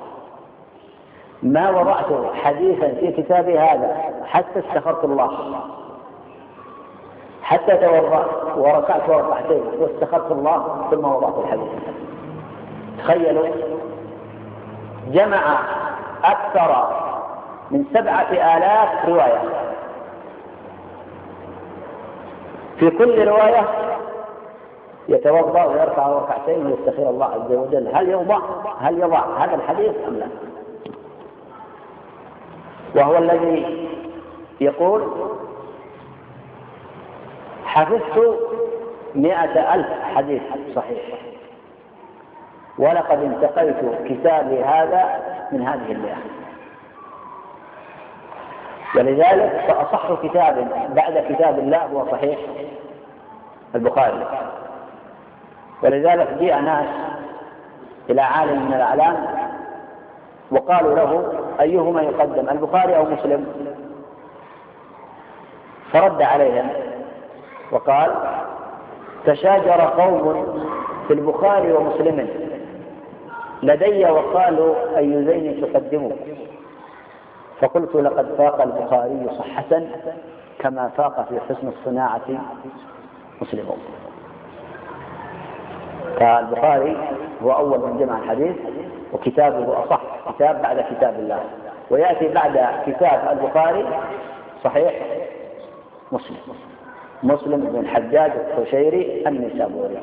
ما وضعت حديثا في كتابي هذا حتى استغفرت الله، حتى توضأت وركعت ركعتين واستغفرت الله ثم وضعت الحديث. تخيلوا، جمع أكثر من سبعة آلاف رواية، في كل رواية يتوضأ ويركع ركعتين ويستغفر الله عز وجل. هل يوضع هل يضع هذا الحديث أم لا؟ وهو الذي يقول: حفظت مئة ألف حديث صحيح، ولقد انتقيت كتابي هذا من هذه المئة. ولذلك فأصح كتاب بعد كتاب الله هو صحيح البخاري. ولذلك جاء ناس إلى عالم من الأعلام وقالوا له: أيهما يقدم، البخاري أو مسلم؟ فرد عليهم وقال: تشاجر قوم في البخاري ومسلم لدي وقالوا أي زين تقدموا، فقلت: لقد فاق البخاري صحة كما فاق في حسن الصناعة مسلم. فالبخاري هو أول من جمع الحديث، وكتابه أصح كتاب بعد كتاب الله، ويأتي بعد كتاب البخاري صحيح مسلم مسلم بن الحجاج القشيري النيسابوري.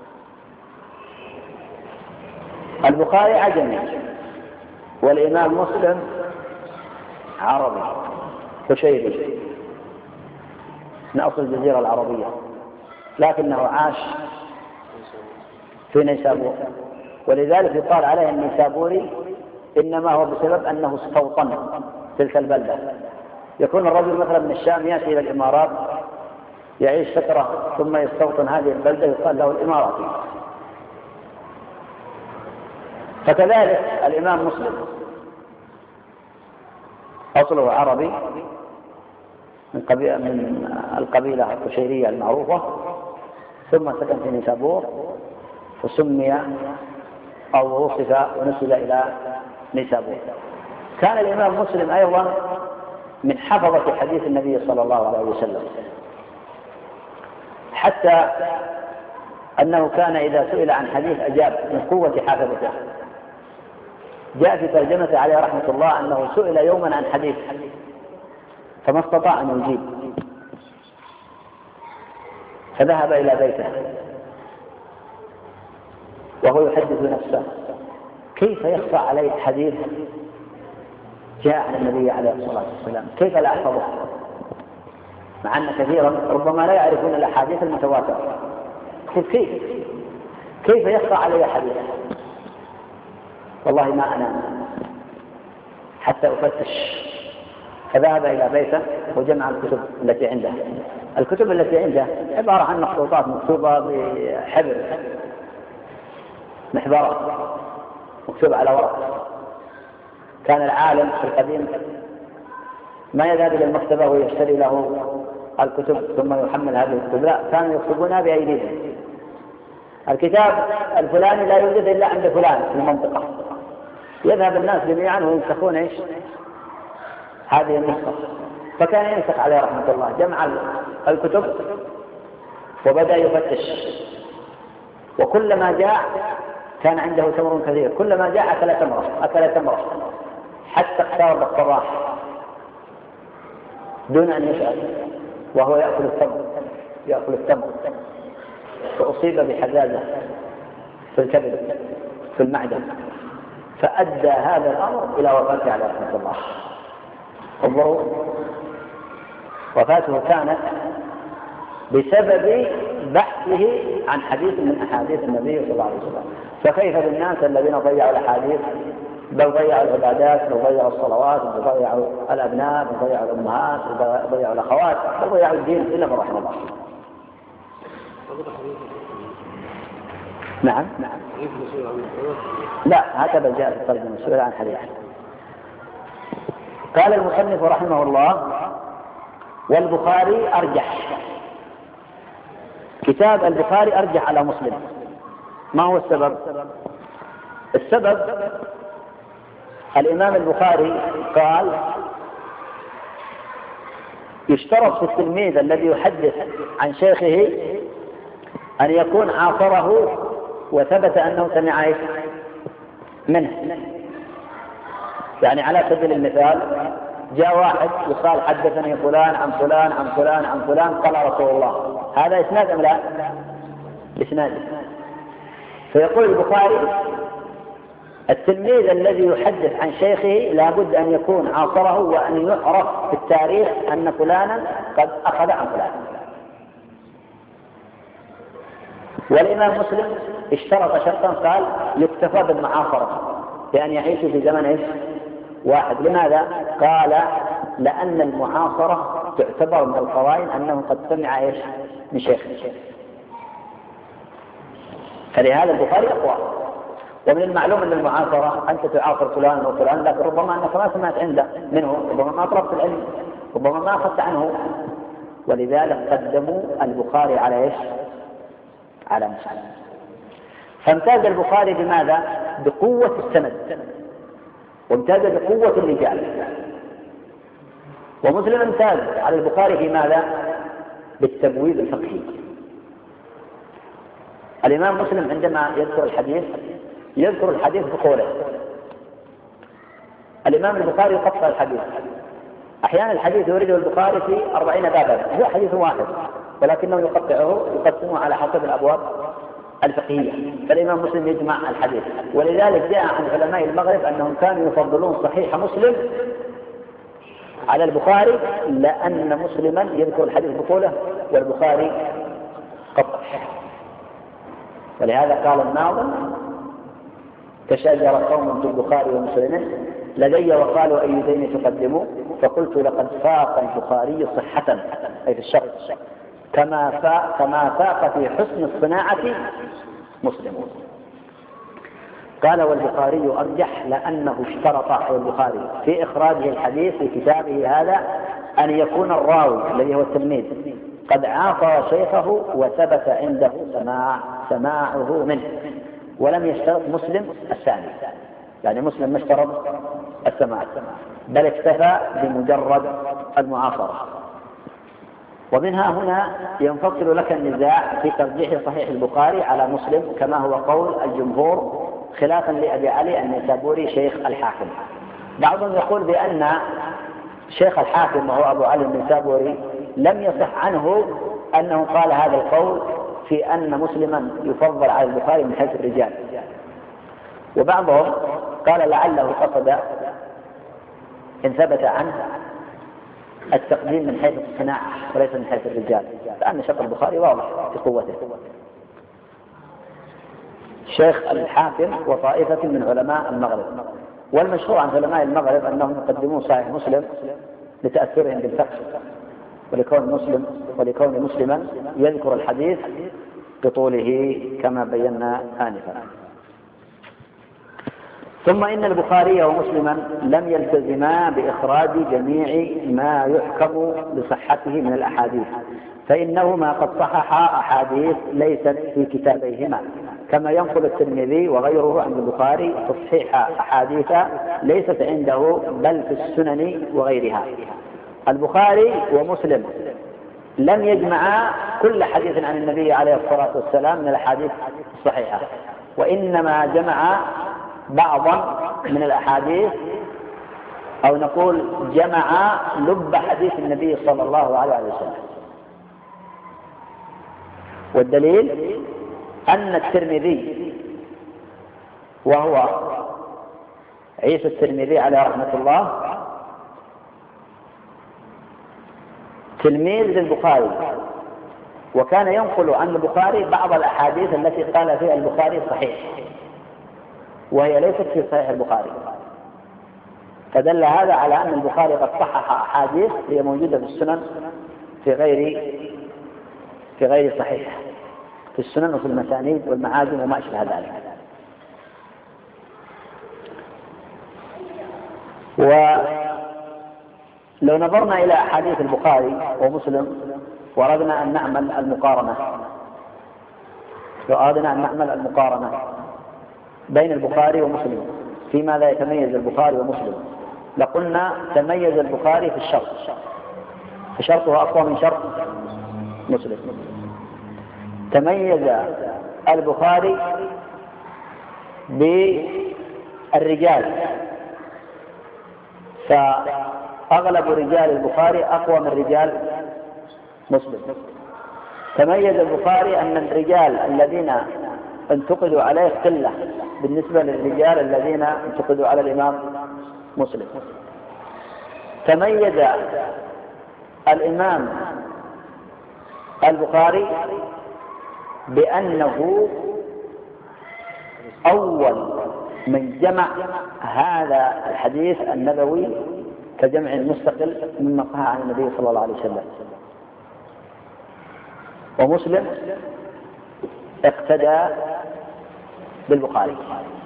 البخاري عجمي والإمام مسلم عربي قشيري من أصل الجزيرة العربية، لكنه عاش في نيسابور، ولذلك يقال عليه النيسابوري إنما هو بسبب أنه استوطن تلك البلدة. يكون الرجل مثلا من الشام يأتي إلى الإمارات يعيش فترة ثم يستوطن هذه البلدة يقال له الإماراتي. فكذلك الإمام مسلم أصله عربي من, قبيلة من القبيلة القشيرية المعروفة، ثم سكن في نيسابور فسمي أو وصف ونسب إلى نيسابور. كان الإمام مسلم أيضا من حفظة حديث النبي صلى الله عليه وسلم، حتى أنه كان إذا سئل عن حديث أجاب من قوة حافظته. جاء في ترجمته عليه رحمة الله أنه سئل يوما عن حديث فما استطاع أن يجيب، فذهب إلى بيته وهو يحدث نفسه: كيف يخفى علي حديث جاء عن النبي عليه الصلاة والسلام، كيف لا أحفظه، مع أن كثيرا ربما لا يعرفون الأحاديث المتواترة. كيف كيف يخفى علي حديث؟ والله ما أنام حتى أفتش. فذهب إلى بيته وجمع الكتب التي عنده. الكتب التي عنده عبارة عن مخطوطات مكتوبة بحبر محبرة مكتوبة على ورق. كان العالم في القديم ما يذهب إلى المكتبة ويشتري له الكتب ثم يحمل هذه الكتب، لا، كانوا يكتبونها بأيديهم. الكتاب الفلاني لا يوجد إلا عند فلان في المنطقة، يذهب الناس جميعا وينسخون إيش هذه النسخة. فكان ينسخ عليه رحمة الله، جمع الكتب وبدأ يفتش، وكلما جاء كان عنده تمر كثير، كلما جاء أكل تمرة أكل تمرة حتى اقترب الصباح دون أن يشعر وهو يأكل التمر يأكل التمر فأصيب بحزازة في الكبد في المعدة، فأدى هذا الأمر إلى وفاته عليه رحمة الله. انظروا، وفاته كانت بسبب بحثه عن حديث من أحاديث النبي صلى الله عليه وسلم. فكيف بالناس الذين ضيعوا الأحاديث، بل ضيعوا العبادات، بل ضيعوا الصلوات، بل ضيعوا الأبناء، بل ضيعوا الأمهات، بل ضيعوا الأخوات، بل ضيعوا الدين إلا من رحمه الله. نعم نعم لا، هكذا جاء في الترجمة، سئل عن حديث. قال المصنف رحمه الله: والبخاري أرجح. كتاب البخاري أرجح على مسلم. ما هو السبب؟ السبب الإمام البخاري قال يشترط في التلميذ الذي يحدث عن شيخه أن يكون عاصره وثبت أنه سمع منه. يعني على سبيل المثال جاء واحد يقال حدثني فلان عن فلان عن فلان عن فلان قال رسول الله، هذا إسناد أم لا؟ إسناد. فيقول البخاري التلميذ الذي يحدث عن شيخه لابد أن يكون عاصره وأن يعرف في التاريخ أن فلانا قد أخذ عن فلان. والإمام مسلم اشترط شرطا قال يكتفى بالمعاصرة بأن يعيش في زمن واحد. لماذا؟ قال لأن المعاصرة تعتبر من القرائن أنه قد سمع ايش من شيخه، فلهذا البخاري أقوى. ومن المعلوم أن المعاصرة أنت تعاصر فلان وفلان لكن ربما أنك ما سمعت عنده منه، ربما ما طلبت العلم، ربما ما أخذت عنه، ولذلك قدموا البخاري على ايش؟ على مسلم. فامتاز البخاري بماذا؟ بقوة السند، وامتاز بقوة الرجال. ومسلم امتاز على البخاري في ماذا؟ بالتبويب الفقهي. الإمام مسلم عندما يذكر الحديث يذكر الحديث بقوله. الإمام البخاري يقطع الحديث. أحيانا الحديث يورده البخاري في أربعين بابا، هو حديث واحد ولكنه يقطعه يقسمه على حسب الأبواب الفقهية، فالإمام مسلم يجمع الحديث. ولذلك جاء عن علماء المغرب أنهم كانوا يفضلون صحيح مسلم على البخاري لأن مسلما يذكر الحديث بقوله والبخاري قطع. ولهذا قال الناظم تشاجر قوم في البخاري ومسلم لدي وقالوا أي دين تقدموا فقلت لقد فاق البخاري صحة أي في الشرط كما فاق, كما فاق في حسن الصناعة مسلم. قال والبخاري أرجح لأنه اشترط أي البخاري في إخراجه الحديث في كتابه هذا أن يكون الراوي الذي هو التلميذ قد عاصر شيخه وثبت عنده سماع سماعه منه، ولم يشترط مسلم الثاني، يعني مسلم ما اشترط السماع بل اكتفى بمجرد المعاصرة. ومنها هنا ينفصل لك النزاع في ترجيح صحيح البخاري على مسلم كما هو قول الجمهور خلافا لأبي علي النيسابوري شيخ الحاكم. بعضهم يقول بأن شيخ الحاكم وهو أبو علي النيسابوري لم يصح عنه أنه قال هذا القول في أن مسلما يفضل على البخاري من حيث الرجال. وبعضهم قال لعله قصد إن ثبت عنه التقديم من حيث الصناعة وليس من حيث الرجال، لأن شق البخاري واضح في قوته. شيخ الحاكم وطائفة من علماء المغرب، والمشهور عن علماء المغرب أنهم يقدمون صحيح مسلم لتأثرهم بالفقه ولكون مسلم ولكون مسلما يذكر الحديث بطوله كما بينا آنفا. ثم إن البخاري ومسلما لم يلتزما بإخراج جميع ما يحكم بصحته من الأحاديث، فإنهما قد صححا أحاديث ليست في كتابيهما، كما ينقل الترمذي وغيره عن البخاري تصحيح أحاديث ليست عنده بل في السنن وغيرها. البخاري ومسلم لم يجمعا كل حديث عن النبي عليه الصلاة والسلام من الأحاديث الصحيحة، وإنما جمع بعضا من الأحاديث، أو نقول جمع لب حديث النبي صلى الله عليه وسلم. والدليل أن الترمذي وهو عيسى الترمذي عليه رحمة الله تلميذ للبخاري، وكان ينقل عن البخاري بعض الأحاديث التي قال فيها البخاري صحيح وهي ليست في صحيح البخاري، فدل هذا على أن البخاري قد صحح أحاديث هي موجودة في السنن في غير في غير صحيح، في السنن وفي المسانيد والمعاجم وما أشبه ذلك. لو نظرنا إلى أحاديث البخاري ومسلم وأردنا أن نعمل المقارنة لو أردنا أن نعمل المقارنة بين البخاري ومسلم في ماذا يتميز البخاري ومسلم، لقلنا تميز البخاري في الشرط، فشرطه أقوى من شرط مسلم. تميز البخاري بالرجال، فأغلب رجال البخاري أقوى من رجال مسلم. تميز البخاري أن الرجال الذين انتقدوا عليه قلة بالنسبة للرجال الذين انتقدوا على الإمام مسلم. تميز الإمام البخاري بأنه أول من جمع هذا الحديث النبوي كجمع مستقل مما قال عن النبي صلى الله عليه وسلم. ومسلم اقتدى بالبخاري.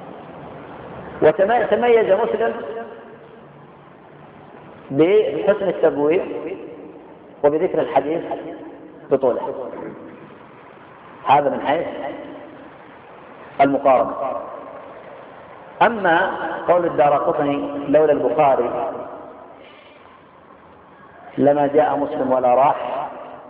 وتميز مسلم بحسن التبويب وبذكر الحديث بطوله. هذا من حيث المقارنة. أما قول الدارقطني لولا البخاري لما جاء مسلم ولا راح،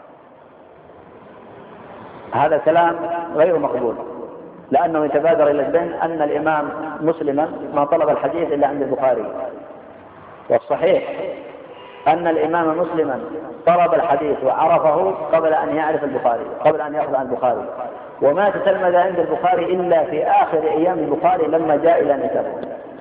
هذا كلام غير مقبول، لأنه يتبادر إلى الذهن أن الإمام مسلما ما طلب الحديث إلا عند البخاري، والصحيح أن الإمام مسلما طلب الحديث وعرفه قبل أن يعرف البخاري، قبل أن يأخذ عن البخاري، وما تتلمذ عند البخاري إلا في آخر أيام البخاري لما جاء إلى نسبه.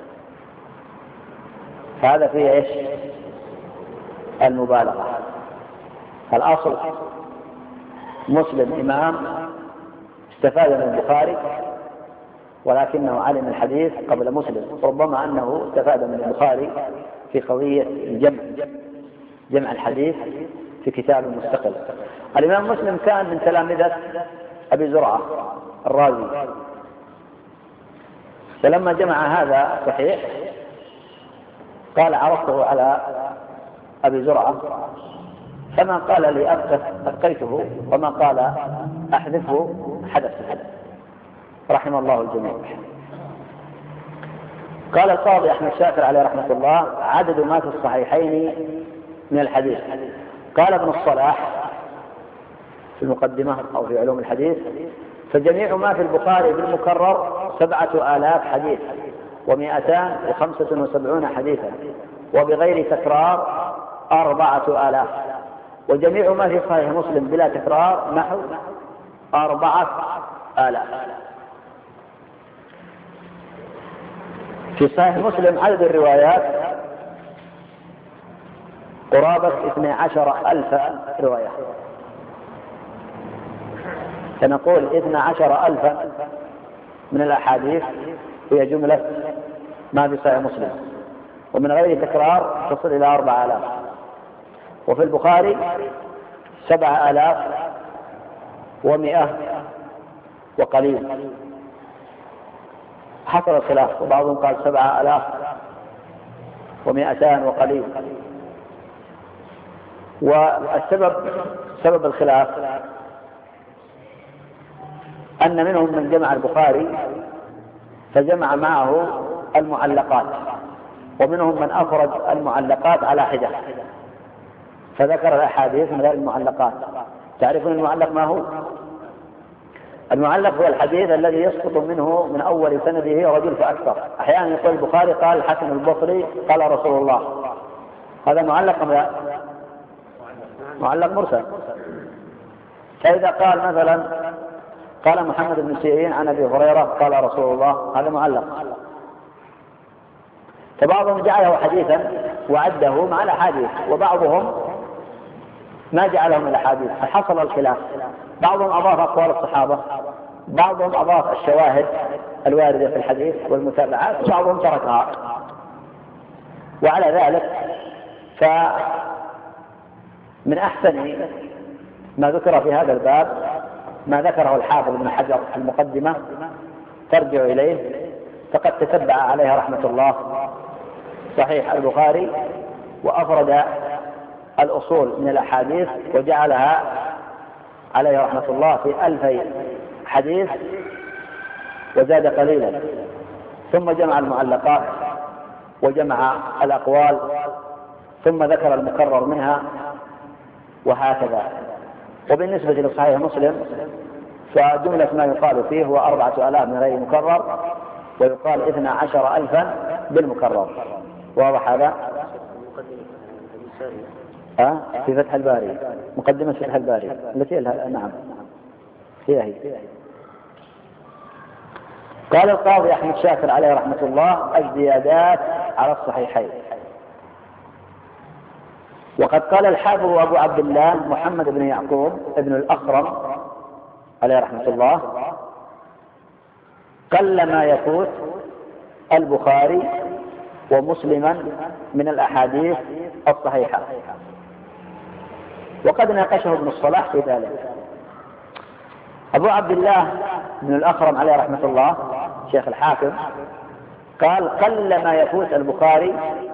هذا فيه إيش؟ المبالغة. الأصل مسلم إمام استفاد من البخاري ولكنه علم الحديث قبل مسلم، ربما أنه استفاد من البخاري في قضية الجمع، جمع الحديث في كتاب مستقل. الإمام مسلم كان من تلامذة أبي زرعة الرازي، فلما جمع هذا صحيح قال عرضته على أبي زرعة، فما قال لي أبقيته وما قال أحذفه حدث رحم الله الجميع. قال القاضي أحمد شاكر عليه رحمة الله: عدد ما في الصحيحين من الحديث. قال ابن الصلاح في المقدمة أو في علوم الحديث: فجميع ما في البخاري بالمكرر سبعة آلاف حديث ومائتان وخمسة وسبعون حديثا، وبغير تكرار أربعة آلاف، وجميع ما في صحيح مسلم بلا تكرار نحو أربعة آلاف. في صحيح مسلم عدد الروايات قرابة اثني عشر ألف رواية، فنقول اثني عشر ألفا من الأحاديث هي جملة ما في صحيح مسلم، ومن غير تكرار تصل إلى أربعة آلاف. وفي البخاري سبعة آلاف ومئة وقليل، حصل الخلاف، وبعضهم قال سبعة آلاف ومئتان وقليل. والسبب سبب الخلاف أن منهم من جمع البخاري فجمع معه المعلقات، ومنهم من أفرد المعلقات على حدة فذكر الأحاديث من غير المعلقات. تعرفون المعلق ما هو؟ المعلق هو الحديث الذي يسقط منه من أول سنده رجل فأكثر. أحيانا يقول البخاري قال الحسن البصري قال رسول الله، هذا معلق أم لا؟ معلق مرسل. فإذا قال مثلا قال محمد بن سيرين عن أبي هريرة قال رسول الله، هذا معلق. فبعضهم جعله حديثا وعده مع الأحاديث، وبعضهم ما جعلهم الأحاديث، فحصل الخلاف. بعضهم أضاف أقوال الصحابة، بعضهم أضاف الشواهد الواردة في الحديث والمتابعات، وبعضهم تركها. وعلى ذلك فمن أحسن ما ذكر في هذا الباب ما ذكره الحافظ ابن حجر المقدمة ترجع إليه، فقد تتبع عليها رحمة الله صحيح البخاري وأفرد الأصول من الأحاديث وجعلها عليه رحمة الله في ألفي حديث وزاد قليلا، ثم جمع المعلقات وجمع الأقوال ثم ذكر المكرر منها وهكذا. وبالنسبة لصحيح مسلم فجملة ما يقال فيه هو أربعة آلاف من غير مكرر، ويقال اثنا عشر ألفا بالمكرر. واضح هذا؟ أه؟ في فتح الباري، مقدمة فتح الباري التي نعم هي هي. قال القاضي أحمد شاكر عليه رحمة الله: الزيادات على الصحيحين. وقد قال الحافظ أبو عبد الله محمد بن يعقوب ابن الأخرم عليه رحمة الله: قل ما يفوت البخاري ومسلما من الأحاديث الصحيحة. وقد ناقشه ابن الصلاح في ذلك. أبو عبد الله بن الأخرم عليه رحمة الله شيخ الحاكم قال: قل ما يفوت البخاري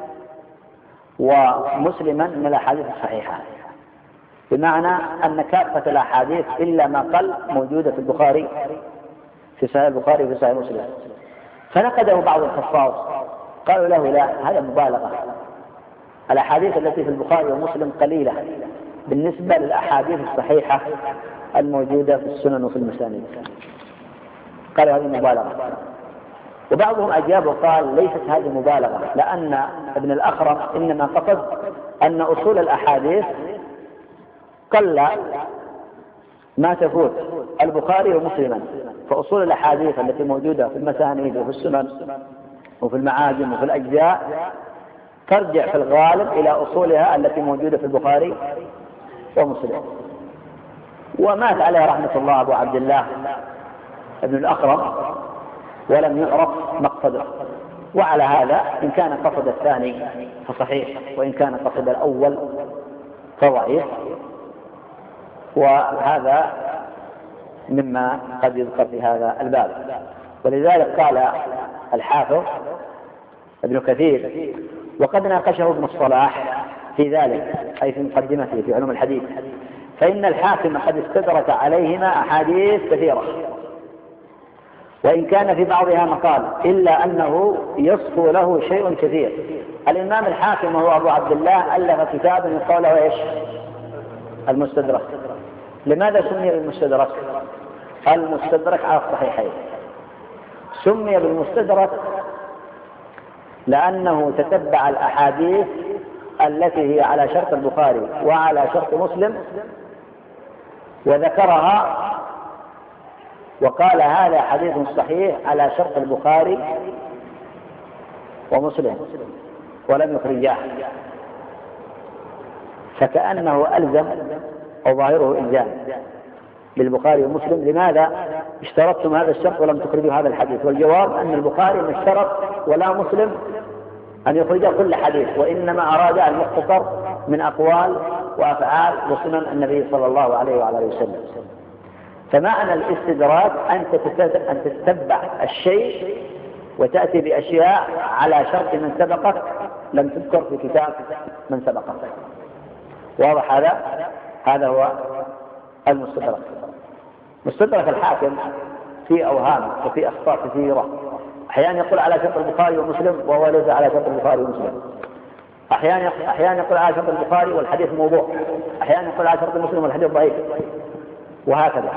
ومسلما من الأحاديث الصحيحة، بمعنى أن كافة الأحاديث إلا ما قل موجودة في البخاري في صحيح البخاري وفي صحيح مسلم. فنقده بعض الحفاظ قالوا له: لا، هذا مبالغة، الأحاديث التي في البخاري ومسلم قليلة بالنسبة للأحاديث الصحيحة الموجودة في السنن وفي المسانيد. قالوا هذه مبالغة. وبعضهم أجاب وقال: ليست هذه مبالغة، لأن ابن الأخرم إنما قصد أن أصول الأحاديث قل ما تفوت البخاري ومسلما، فأصول الأحاديث التي موجودة في المسانيد وفي السنن وفي المعاجم وفي الأجزاء ترجع في الغالب إلى أصولها التي موجودة في البخاري ومسلم. ومات عليه رحمة الله أبو عبد الله ابن الأخرم ولم يعرف مقصده. وعلى هذا إن كان قصد الثاني فصحيح، وإن كان قصد الأول فضعيف، وهذا مما قد يذكر في هذا الباب. ولذلك قال الحافظ ابن كثير: وقد ناقشه ابن الصلاح في ذلك، أي في مقدمته في علوم الحديث، فإن الحاكم قد استدرك عليهما أحاديث كثيرة، وإن كان في بعضها مقال، إلا أنه يصفو له شيء كثير. الإمام الحاكم وهو أبو عبد الله ألف كتابا يقال له إيش؟ المستدرك. لماذا سمي بالمستدرك؟ المستدرك على الصحيحين. سمي بالمستدرك لأنه تتبع الأحاديث التي هي على شرط البخاري وعلى شرط مسلم وذكرها وقال: هذا حديث صحيح على شرط البخاري ومسلم، ولم يخرجاه. فكأنه ألزم أو ظاهره إلزام للبخاري ومسلم: لماذا اشترطتم هذا الشرط ولم تخرجوا هذا الحديث؟ والجواب أن البخاري ما اشترط ولا مسلم أن يخرج كل حديث، وإنما أراد المختصر من أقوال وأفعال وسنن النبي صلى الله عليه وعلى آله وسلم. فمعنى الاستدراك أن تتبع الشيء وتأتي بأشياء على شرط من سبقك لم تذكر في كتاب من سبقك. واضح هذا؟ هذا هو المستدرك. مستدرك الحاكم في أوهام وفي أخطاء كثيرة. أحيانا يقول على شرط البخاري ومسلم وهو ليس على شرط البخاري ومسلم. أحيانا أحيانا يقول على شرط البخاري والحديث موضوع. أحيانا يقول على شرط مسلم والحديث ضعيف، وهكذا.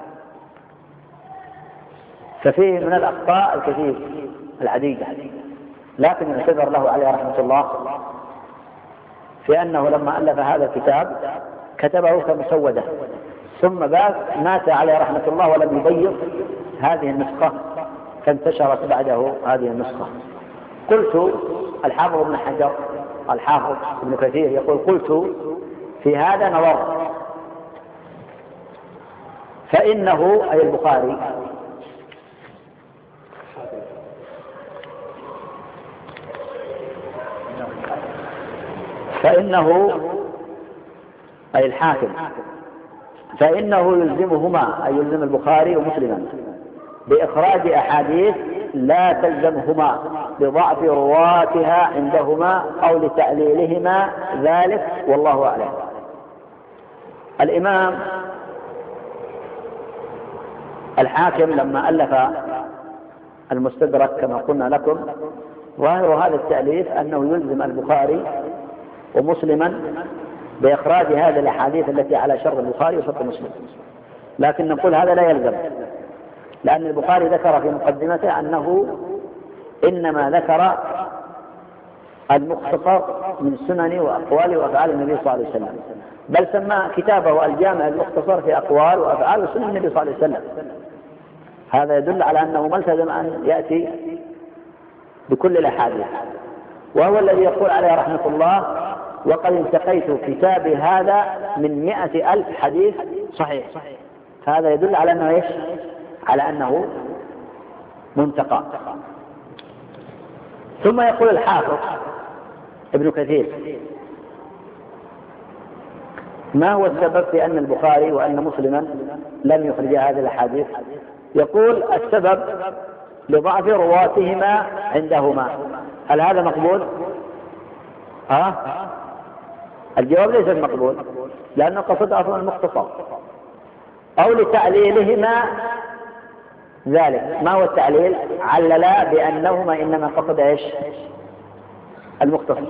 ففيه من الأخطاء الكثير العديدة، لكن اعتذر له عليه رحمة الله في أنه لما ألف هذا الكتاب كتبه كمسودة، ثم بعد مات عليه رحمة الله ولم يبيض هذه النسخة، فانتشرت بعده هذه النسخة. قلت الحافظ ابن حجر الحافظ ابن كثير يقول: قلت في هذا نظر، فإنه أي البخاري فإنه أي الحاكم فإنه يلزمهما، أي يلزم البخاري ومسلما بإخراج أحاديث لا تلزمهما لضعف رواتها عندهما أو لتعليلهما ذلك، والله أعلم. الإمام الحاكم لما ألف المستدرك كما قلنا لكم، ظاهر هذا التأليف أنه يلزم البخاري ومسلما بإخراج هذه الأحاديث التي على شر البخاري وشر مسلم، لكن نقول هذا لا يلزم، لأن البخاري ذكر في مقدمته أنه إنما ذكر المختصر من سنن وأقوال وأفعال النبي صلى الله عليه وسلم، بل سمى كتابه الجامع المختصر في أقوال وأفعال وسنن النبي صلى الله عليه وسلم. هذا يدل على أنه ملتزم أن يأتي بكل الأحاديث، وهو الذي يقول عليه رحمة الله: وقد انتقيت كتابي هذا من مئة ألف حديث صحيح. هذا يدل على أنه إيش؟ على أنه منتقى. ثم يقول الحافظ ابن كثير: ما هو السبب في أن البخاري وأن مسلما لم يخرج هذه الأحاديث؟ يقول: السبب لضعف رواتهما عندهما. هل هذا مقبول؟ ها؟ الجواب ليس مقبول، لأنه قصد أصلا المختصر. أو لتعليلهما ذلك. ما هو التعليل؟ عللا بأنهما إنما قصد إيش؟ المختصر،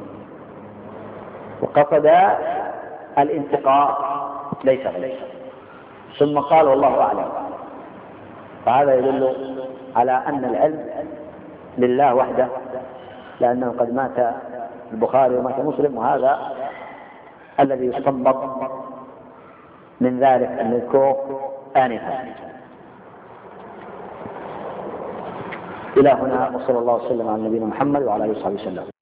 وقصد الانتقاء ليس غير. ثم قال: والله أعلم. فهذا يدل على أن العلم لله وحده، لأنه قد مات البخاري ومات مسلم، وهذا الذي يستنبط من ذلك المذكور آنفا. إلى هنا، وصلى الله وسلم على نبينا محمد وعلى آله وصحبه وسلم.